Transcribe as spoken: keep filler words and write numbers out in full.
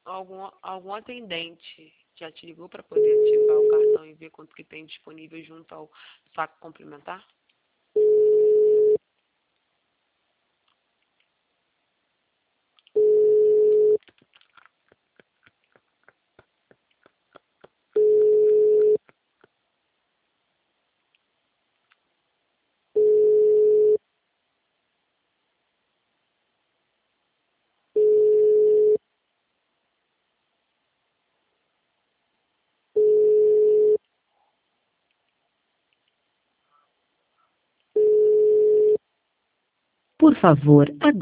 algum, algum atendente já te ligou para poder ativar o cartão e ver quanto que tem disponível junto ao saco complementar? Por favor,